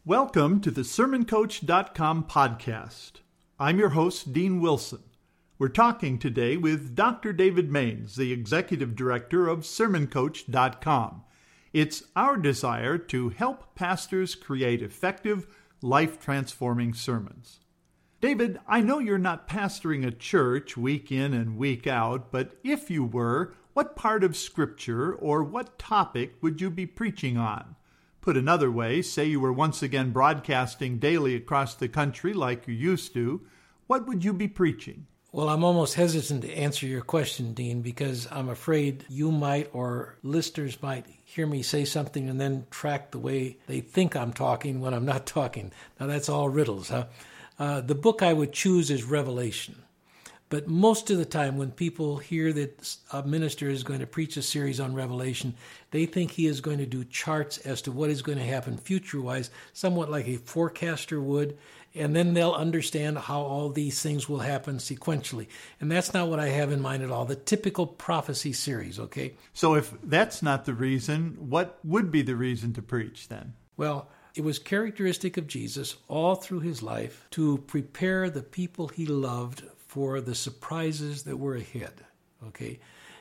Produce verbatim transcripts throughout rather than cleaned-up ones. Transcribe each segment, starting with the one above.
Welcome to the Sermon Coach dot com podcast. I'm your host, Dean Wilson. We're talking today with Doctor David Maines, the Executive Director of Sermon Coach dot com. It's our desire to help pastors create effective, life-transforming sermons. David, I know you're not pastoring a church week in and week out, but if you were, what part of Scripture or what topic would you be preaching on? Put another way, say you were once again broadcasting daily across the country like you used to, what would you be preaching? Well, I'm almost hesitant to answer your question, Dean, because I'm afraid you might or listeners might hear me say something and then track the way they think I'm talking when I'm not talking. Now, that's all riddles, huh? Uh, the book I would choose is Revelation. But most of the time when people hear that a minister is going to preach a series on Revelation, they think he is going to do charts as to what is going to happen future-wise, somewhat like a forecaster would, and then they'll understand how all these things will happen sequentially. And that's not what I have in mind at all, the typical prophecy series, okay? So if that's not the reason, what would be the reason to preach then? Well, it was characteristic of Jesus all through his life to prepare the people he loved for the surprises that were ahead, okay?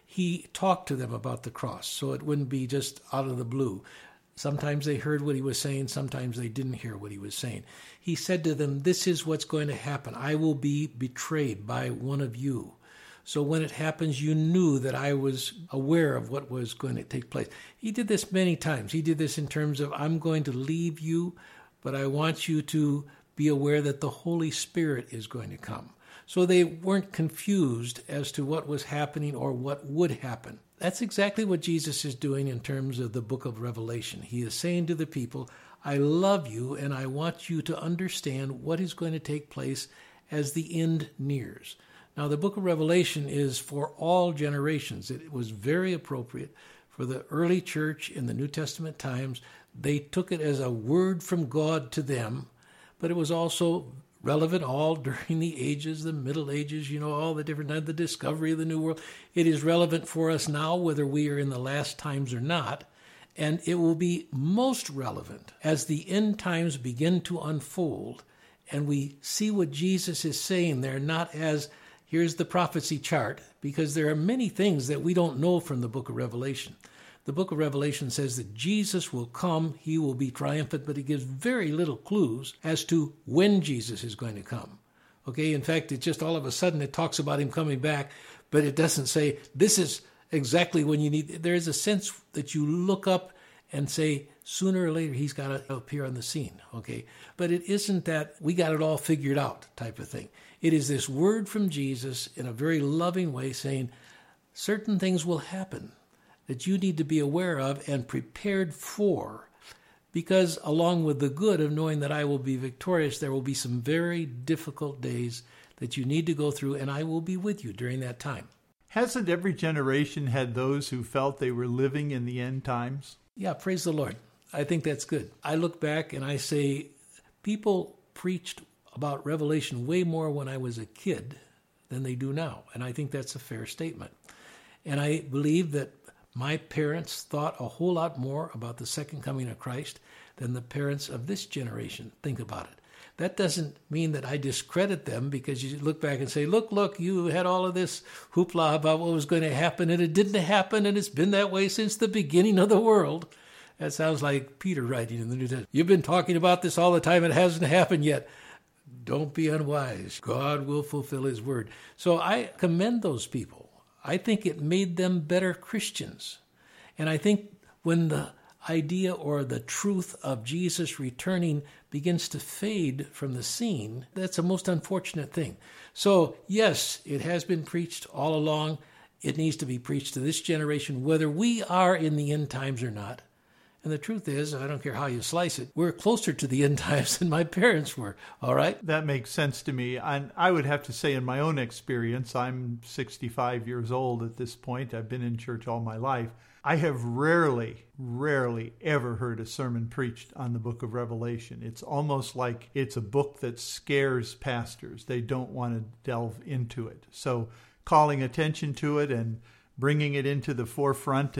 He talked to them about the cross, so it wouldn't be just out of the blue. Sometimes they heard what he was saying, sometimes they didn't hear what he was saying. He said to them, this is what's going to happen. I will be betrayed by one of you. So when it happens, you knew that I was aware of what was going to take place. He did this many times. He did this in terms of, I'm going to leave you, but I want you to be aware that the Holy Spirit is going to come. So they weren't confused as to what was happening or what would happen. That's exactly what Jesus is doing in terms of the book of Revelation. He is saying to the people, I love you and I want you to understand what is going to take place as the end nears. Now, the book of Revelation is for all generations. It was very appropriate for the early church in the New Testament times. They took it as a word from God to them, but it was also relevant all during the ages, the Middle Ages, you know, all the different times, the discovery of the New World. It is relevant for us now, whether we are in the last times or not, and it will be most relevant as the end times begin to unfold and we see what Jesus is saying there, not as, here's the prophecy chart, because there are many things that we don't know from the book of Revelation. The book of Revelation says that Jesus will come, he will be triumphant, but it gives very little clues as to when Jesus is going to come. Okay, in fact, it just all of a sudden it talks about him coming back, but it doesn't say this is exactly when you need. There is a sense that you look up and say sooner or later he's got to appear on the scene. Okay, but it isn't that we got it all figured out type of thing. It is this word from Jesus in a very loving way saying certain things will happen that you need to be aware of and prepared for, because along with the good of knowing that I will be victorious, there will be some very difficult days that you need to go through, and I will be with you during that time. Hasn't every generation had those who felt they were living in the end times? Yeah, praise the Lord. I think that's good. I look back and I say, people preached about Revelation way more when I was a kid than they do now, and I think that's a fair statement. And I believe that my parents thought a whole lot more about the second coming of Christ than the parents of this generation think about it. That doesn't mean that I discredit them, because you look back and say, look, look, you had all of this hoopla about what was going to happen, and it didn't happen, and it's been that way since the beginning of the world. That sounds like Peter writing in the New Testament. You've been talking about this all the time. It hasn't happened yet. Don't be unwise. God will fulfill his word. So I commend those people. I think it made them better Christians. And I think when the idea or the truth of Jesus returning begins to fade from the scene, that's a most unfortunate thing. So, yes, it has been preached all along. It needs to be preached to this generation, whether we are in the end times or not. And the truth is, I don't care how you slice it, we're closer to the end times than my parents were, all right? That makes sense to me. And I would have to say, in my own experience, I'm sixty-five years old at this point. I've been in church all my life. I have rarely, rarely ever heard a sermon preached on the book of Revelation. It's almost like it's a book that scares pastors. They don't want to delve into it. So calling attention to it and bringing it into the forefront and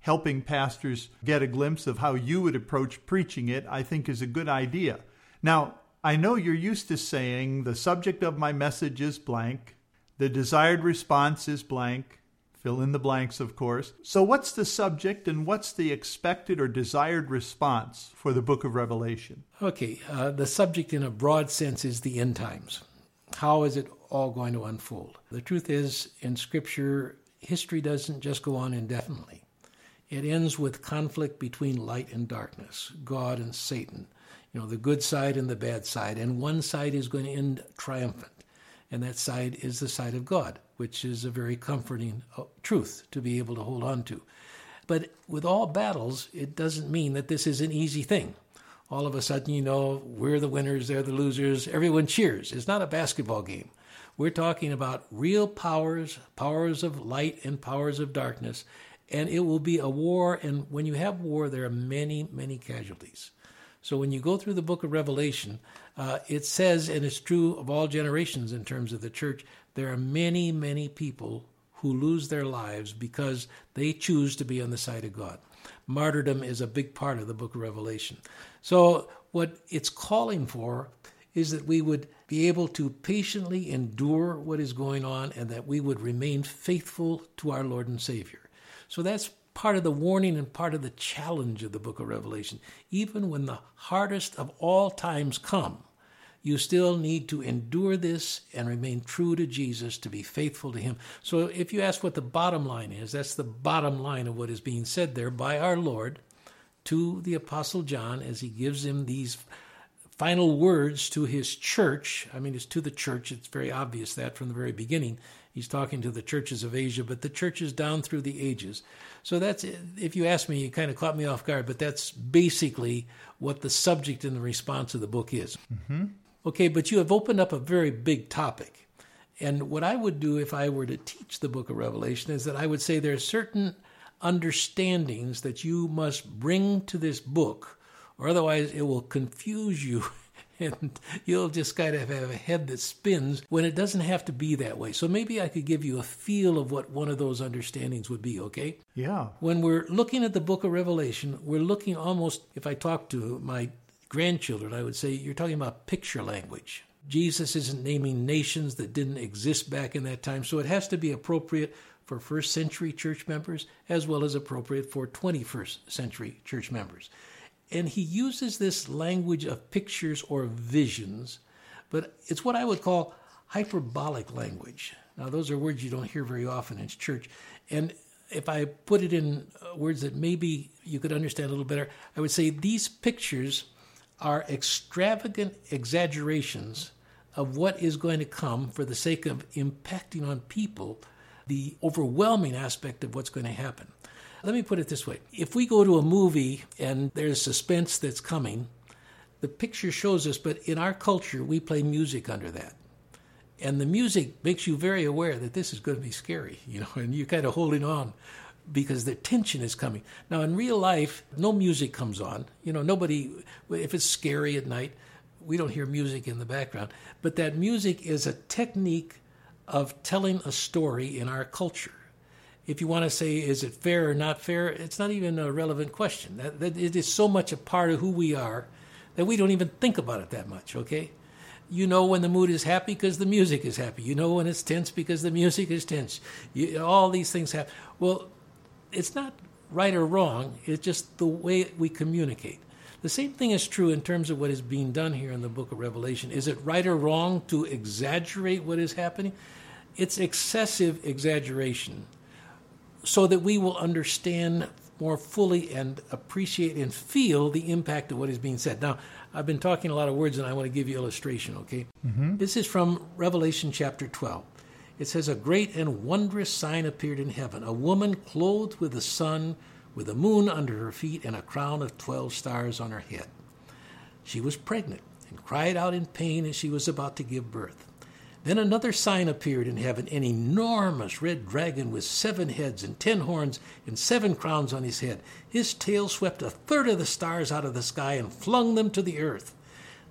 helping pastors get a glimpse of how you would approach preaching it, I think is a good idea. Now, I know you're used to saying the subject of my message is blank, the desired response is blank, fill in the blanks, of course. So what's the subject and what's the expected or desired response for the book of Revelation? Okay, uh, the subject in a broad sense is the end times. How is it all going to unfold? The truth is, in Scripture, history doesn't just go on indefinitely. It ends with conflict between light and darkness, God and Satan, you know, the good side and the bad side, and one side is going to end triumphant. And that side is the side of God, which is a very comforting truth to be able to hold on to. But with all battles, it doesn't mean that this is an easy thing. All of a sudden, you know, we're the winners, they're the losers, everyone cheers. It's not a basketball game. We're talking about real powers, powers of light and powers of darkness, and it will be a war, and when you have war, there are many, many casualties. So when you go through the book of Revelation, uh, it says, and it's true of all generations in terms of the church, there are many, many people who lose their lives because they choose to be on the side of God. Martyrdom is a big part of the book of Revelation. So what it's calling for is that we would be able to patiently endure what is going on and that we would remain faithful to our Lord and Savior. So that's part of the warning and part of the challenge of the book of Revelation. Even when the hardest of all times come, you still need to endure this and remain true to Jesus, to be faithful to him. So if you ask what the bottom line is, that's the bottom line of what is being said there by our Lord to the Apostle John as he gives him these final words to his church. I mean, it's to the church. It's very obvious that from the very beginning. He's talking to the churches of Asia, but the churches down through the ages. So that's, if you ask me, you kind of caught me off guard, but that's basically what the subject and the response of the book is. Mm-hmm. Okay, but you have opened up a very big topic. And what I would do if I were to teach the book of Revelation is that I would say there are certain understandings that you must bring to this book, or otherwise it will confuse you. And you'll just kind of have a head that spins when it doesn't have to be that way. So maybe I could give you a feel of what one of those understandings would be, okay? Yeah. When we're looking at the book of Revelation, we're looking almost, if I talk to my grandchildren, I would say you're talking about picture language. Jesus isn't naming nations that didn't exist back in that time, so it has to be appropriate for first century church members as well as appropriate for twenty-first century church members. And he uses this language of pictures or visions, but it's what I would call hyperbolic language. Now, those are words you don't hear very often in church. And if I put it in words that maybe you could understand a little better, I would say these pictures are extravagant exaggerations of what is going to come for the sake of impacting on people the overwhelming aspect of what's going to happen. Let me put it this way. If we go to a movie and there's suspense that's coming, the picture shows us, but in our culture, we play music under that. And the music makes you very aware that this is going to be scary, you know, and you're kind of holding on because the tension is coming. Now, in real life, no music comes on. You know, nobody, if it's scary at night, we don't hear music in the background. But that music is a technique of telling a story in our culture. If you want to say, is it fair or not fair, it's not even a relevant question. That, that it is so much a part of who we are that we don't even think about it that much, okay? You know when the mood is happy because the music is happy. You know when it's tense because the music is tense. You, all these things happen. Well, it's not right or wrong. It's just the way we communicate. The same thing is true in terms of what is being done here in the book of Revelation. Is it right or wrong to exaggerate what is happening? It's excessive exaggeration, so that we will understand more fully and appreciate and feel the impact of what is being said. Now, I've been talking a lot of words, and I want to give you illustration, okay? Mm-hmm. This is from Revelation chapter twelve. It says, "A great and wondrous sign appeared in heaven, a woman clothed with the sun, with the moon under her feet, and a crown of twelve stars on her head. She was pregnant and cried out in pain as she was about to give birth. Then another sign appeared in heaven, an enormous red dragon with seven heads and ten horns and seven crowns on his head. His tail swept a third of the stars out of the sky and flung them to the earth.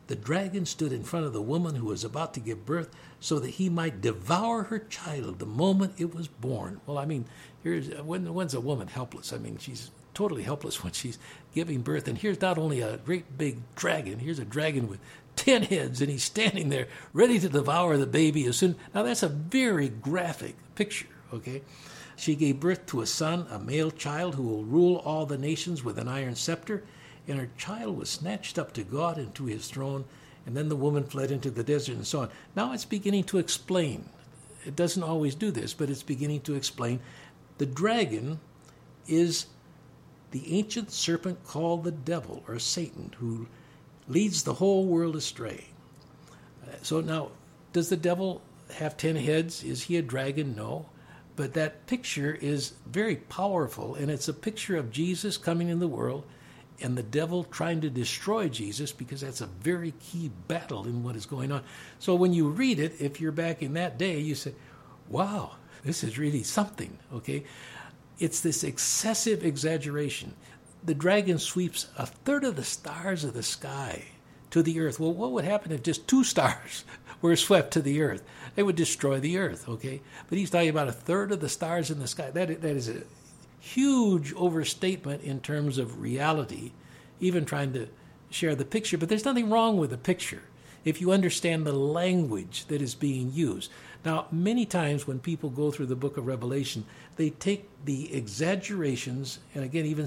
The dragon stood in front of the woman who was about to give birth so that he might devour her child the moment it was born. Well, I mean, here's when, when's a woman helpless? I mean, she's totally helpless when she's giving birth. And here's not only a great big dragon, here's a dragon with ten heads, and he's standing there ready to devour the baby as soon. Now, that's a very graphic picture, okay? She gave birth to a son, a male child, who will rule all the nations with an iron scepter. And her child was snatched up to God and to his throne. And then the woman fled into the desert and so on. Now it's beginning to explain. It doesn't always do this, but it's beginning to explain. The dragon is the ancient serpent called the devil or Satan, who leads the whole world astray. So now, does the devil have ten heads? Is he a dragon? No. But that picture is very powerful, and it's a picture of Jesus coming in the world and the devil trying to destroy Jesus, because that's a very key battle in what is going on. So when you read it, if you're back in that day, you say, wow, this is really something, okay? It's this excessive exaggeration. The dragon sweeps a third of the stars of the sky to the earth. Well, what would happen if just two stars were swept to the earth? They would destroy the earth, okay? But he's talking about a third of the stars in the sky. That, that is a huge overstatement in terms of reality, even trying to share the picture. But there's nothing wrong with the picture if you understand the language that is being used. Now, many times when people go through the book of Revelation, they take the exaggerations, and again, even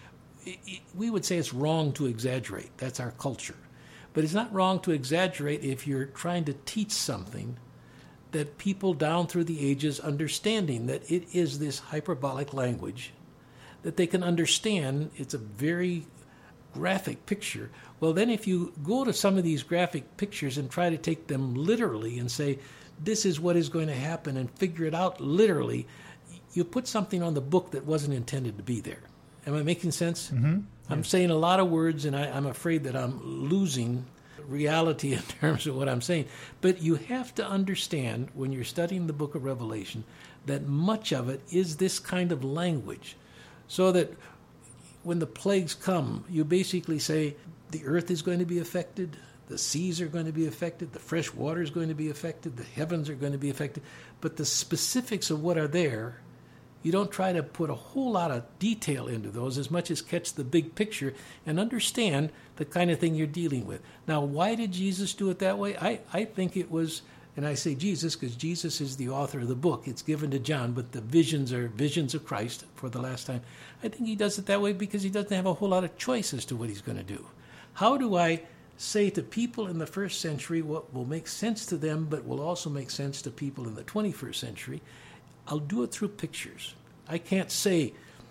we would say it's wrong to exaggerate. That's our culture. But it's not wrong to exaggerate if you're trying to teach something that people down through the ages, understanding that it is this hyperbolic language, that they can understand. It's a very graphic picture. Well, then if you go to some of these graphic pictures and try to take them literally and say, this is what is going to happen, and figure it out literally, you put something on the book that wasn't intended to be there. Am I making sense? Mm-hmm. I'm yes. saying a lot of words, and I, I'm afraid that I'm losing reality in terms of what I'm saying. But you have to understand, when you're studying the book of Revelation, that much of it is this kind of language. So that when the plagues come, you basically say the earth is going to be affected, the seas are going to be affected, the fresh water is going to be affected, the heavens are going to be affected. But the specifics of what are there, you don't try to put a whole lot of detail into those as much as catch the big picture and understand the kind of thing you're dealing with. Now, why did Jesus do it that way? I, I think it was, and I say Jesus because Jesus is the author of the book. It's given to John, but the visions are visions of Christ for the last time. I think he does it that way because he doesn't have a whole lot of choice as to what he's going to do. How do I say to people in the first century what will make sense to them but will also make sense to people in the twenty-first century? I'll do it through pictures. I can't say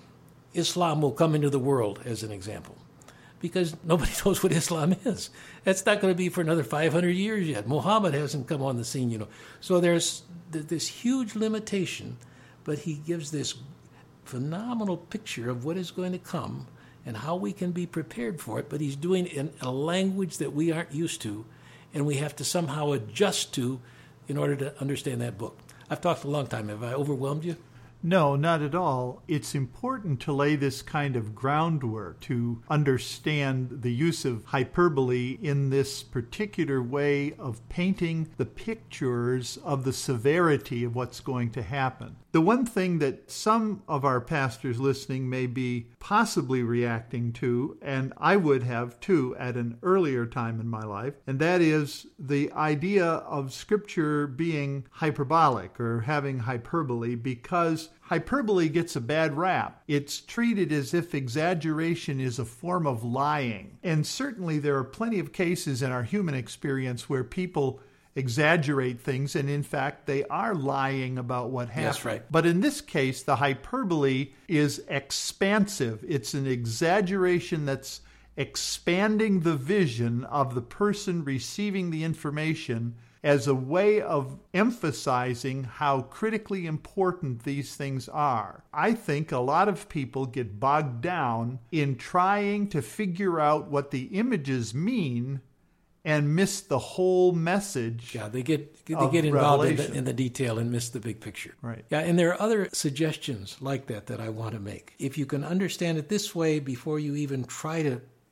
Islam will come into the world as an example, because nobody knows what Islam is. That's not going to be for another five hundred years yet. Muhammad hasn't come on the scene, you know. So there's this huge limitation, but he gives this phenomenal picture of what is going to come and how we can be prepared for it, but he's doing it in a language that we aren't used to, and we have to somehow adjust to in order to understand that book. I've talked a long time. Have I overwhelmed you? No, not at all. It's important to lay this kind of groundwork to understand the use of hyperbole in this particular way of painting the pictures of the severity of what's going to happen. The one thing that some of our pastors listening may be possibly reacting to, and I would have too at an earlier time in my life, and that is the idea of Scripture being hyperbolic or having hyperbole, because hyperbole gets a bad rap. It's treated as if exaggeration is a form of lying. And certainly there are plenty of cases in our human experience where people exaggerate things, and in fact, they are lying about what happened. That's right. But in this case, the hyperbole is expansive. It's an exaggeration that's expanding the vision of the person receiving the information as a way of emphasizing how critically important these things are. I think a lot of people get bogged down in trying to figure out what the images mean and miss the whole message. Yeah, they get they get involved in the, in the detail and miss the big picture. Right. Yeah, and there are other suggestions like that that I want to make. If you can understand it this way before you even try to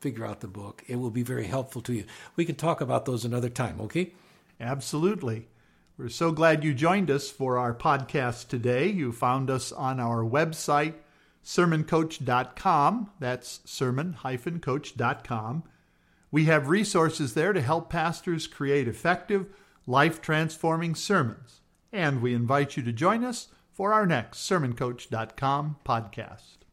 figure out the book. It will be very helpful to you. We can talk about those another time, okay? Absolutely. We're so glad you joined us for our podcast today. You found us on our website, sermon coach dot com. That's sermon dash coach dot com. We have resources there to help pastors create effective, life-transforming sermons. And we invite you to join us for our next sermon coach dot com podcast.